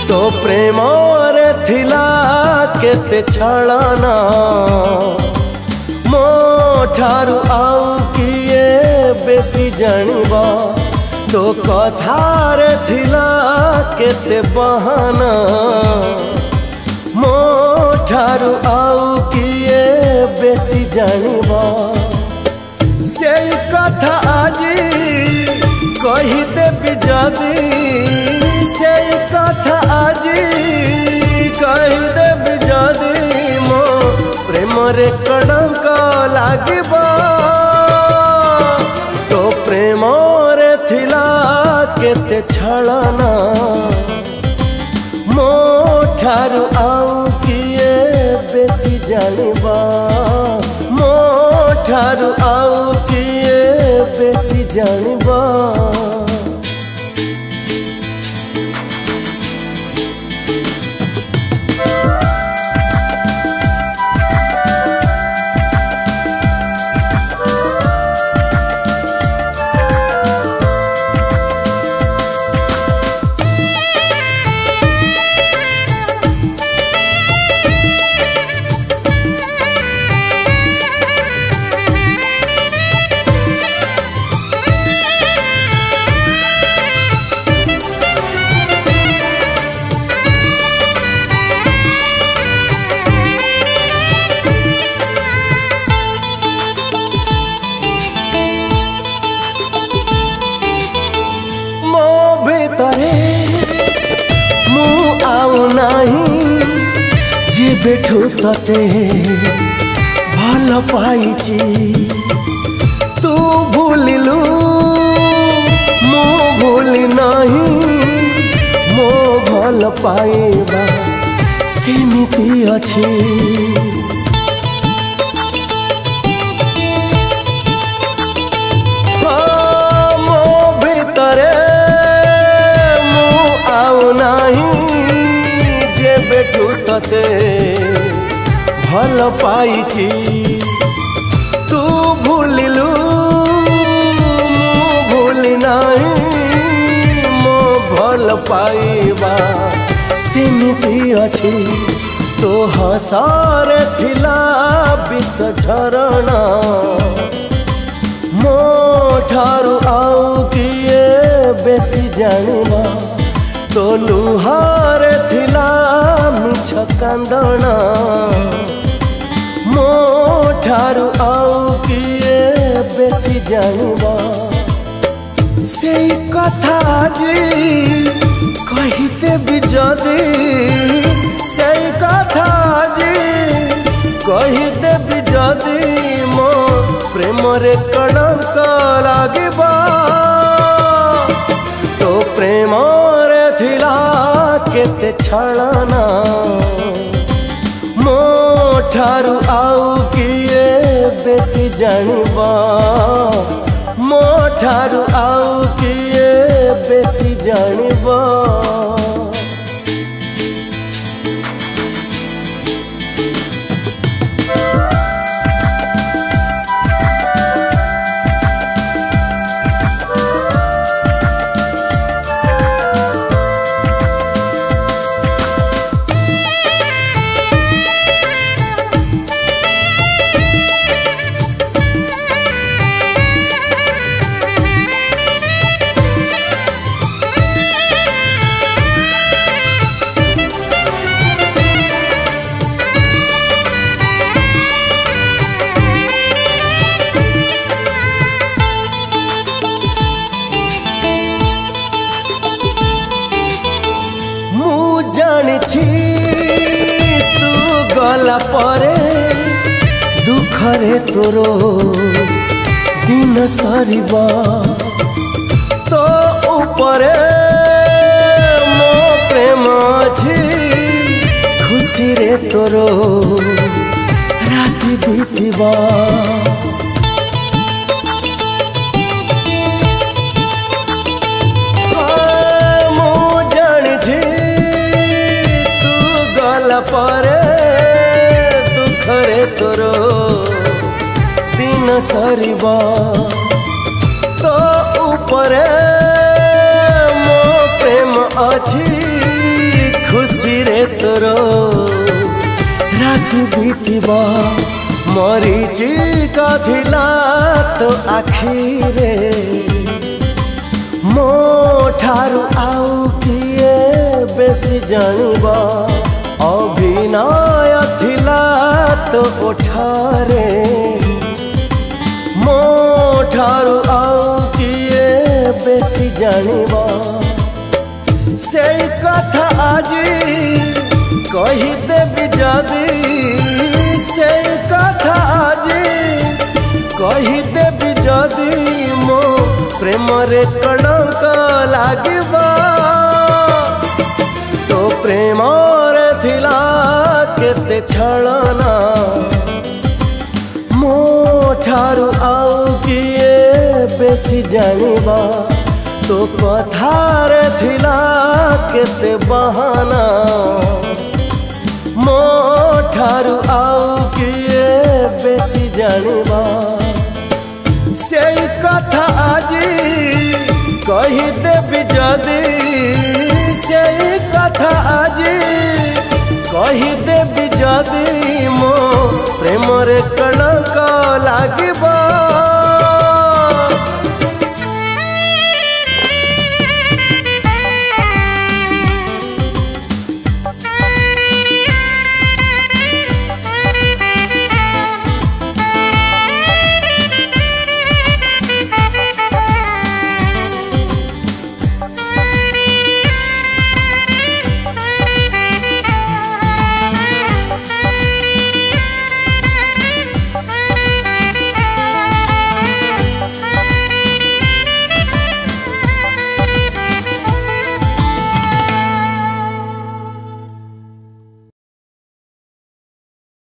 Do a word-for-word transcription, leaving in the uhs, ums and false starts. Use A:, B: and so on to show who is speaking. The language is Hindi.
A: तो प्रेम रे थिला केते छलना मो ठारू आउ किए बेसी जानिबा तो कथार थिला केते बहाना मो ठारू आउ किए बेसी जानिबा से कथा आजी कही देबी जदी से कथा आजी कही देबी जदी मो प्रेम रे कलंक लागिबा तो प्रेम रे थिला केते छलना मो ठारू आउ किए बेसी जानिबा मो ठारू आउ किए बेसी जानिबा बेठू तते भल पाइची तू भूलिलु मो भूली नहीं मो भल पाइबा सेमिति अछि मो भितरे मु आउ नहीं जे बेठू तते भल पाइची तू भूलिलु मु भूली नहीं मो भल पाइबा सेमिति अछि तो हसार थिला विष झरणा मो ठारू आउ किए बेसी जानिबा तो लुहार थिला मिछ कांदना मो ठारू आउ किए बेसी जानिबा से कथा जी कही देबी जदी से कथा जी कही देबी जदी मो प्रेम रे कलंक लागिबा तो प्रेम रे थिला केते छलना मो ठारू आउ किए बेसी जानिबा मो ठारू आउ किए बेसी जानिबा तू गला परे दुखरे तोरो दिन सरिबा तो ऊपरे मो प्रेम अछि खुशी रे तोरो राति बीतिबा परे दुखरे तोरो दिन सरिबा तो ऊपरे मो प्रेम अछि तोर राति बीतवा मरीची कथिला तो आखिरे मो ठारू आउ किए बेसी जानिबा अभिनय थिला तो ओठारे मो ठारू आउ किए बेसी जानिबा से कथा आजी कही देबी जदी से कथा आजी कही देबी जदी मो प्रेम रे कलंक लागिबा तो प्रेम रे थिला केते छलना मो ठारू आउ किए बेसी जानिबा तो कथारे थिला केते बहाना मो ठारू आउ किए बेसी जानिबा से कथा आजी कही देबी जदी से कथा आजी कही देबी जदी मो प्रेम रे कलंक लागिबा